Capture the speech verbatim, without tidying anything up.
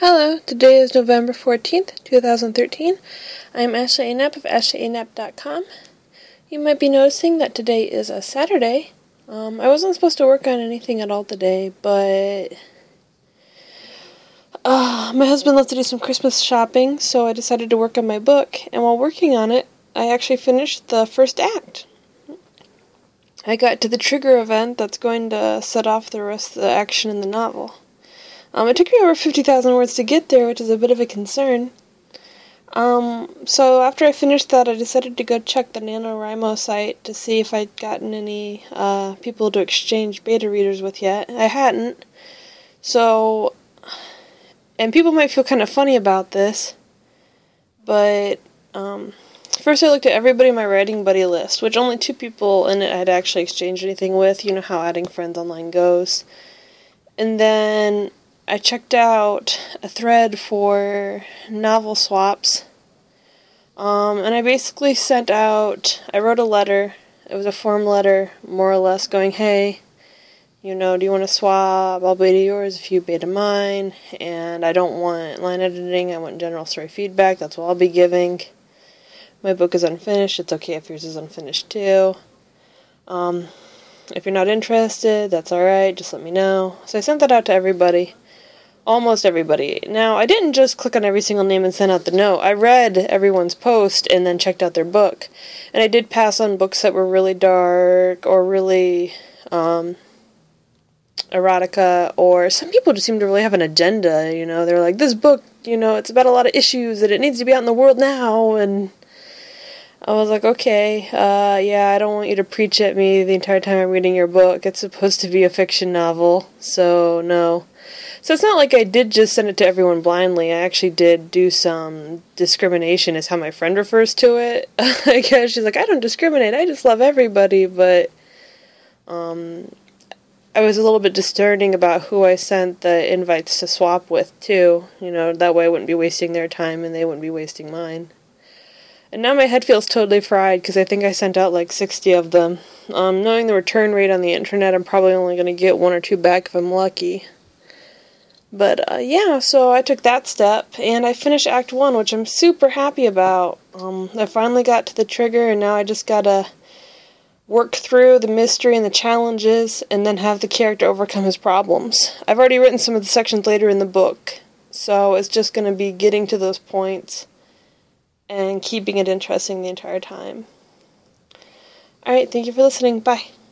Hello, today is November fourteenth, two thousand thirteen. I'm Ashley A. Knapp of ashley a knapp dot com. You might be noticing that today is a Saturday. Um, I wasn't supposed to work on anything at all today, but uh, my husband left to do some Christmas shopping, so I decided to work on my book, and while working on it, I actually finished the first act. I got to the trigger event that's going to set off the rest of the action in the novel. Um, it took me over fifty thousand words to get there, which is a bit of a concern. Um, so after I finished that, I decided to go check the NaNoWriMo site to see if I'd gotten any uh, people to exchange beta readers with yet. I hadn't. So, and people might feel kind of funny about this, but um, first I looked at everybody in my writing buddy list, which only two people in it had actually exchanged anything with. You know how adding friends online goes. And then I checked out a thread for novel swaps, um, and I basically sent out, I wrote a letter, it was a form letter, more or less, going, hey, you know, do you want to swap? I'll beta yours if you beta mine, and I don't want line editing, I want general story feedback, that's what I'll be giving. My book is unfinished, it's okay if yours is unfinished too. Um, if you're not interested, that's alright, just let me know. So I sent that out to everybody. Almost everybody. Now, I didn't just click on every single name and send out the note. I read everyone's post and then checked out their book. And I did pass on books that were really dark or really um, erotica, or some people just seem to really have an agenda, you know. They're like, this book, you know, it's about a lot of issues and it needs to be out in the world now. And I was like, okay, uh, yeah, I don't want you to preach at me the entire time I'm reading your book. It's supposed to be a fiction novel, so no. So it's not like I did just send it to everyone blindly. I actually did do some discrimination, is how my friend refers to it. I guess she's like, I don't discriminate, I just love everybody, but um, I was a little bit discerning about who I sent the invites to swap with, too. You know, that way I wouldn't be wasting their time and they wouldn't be wasting mine. And now my head feels totally fried because I think I sent out like sixty of them. Um, knowing the return rate on the internet, I'm probably only going to get one or two back if I'm lucky. But, uh, yeah, so I took that step, and I finished Act one, which I'm super happy about. Um, I finally got to the trigger, and now I just gotta work through the mystery and the challenges, and then have the character overcome his problems. I've already written some of the sections later in the book, so it's just gonna be getting to those points and keeping it interesting the entire time. Alright, thank you for listening. Bye.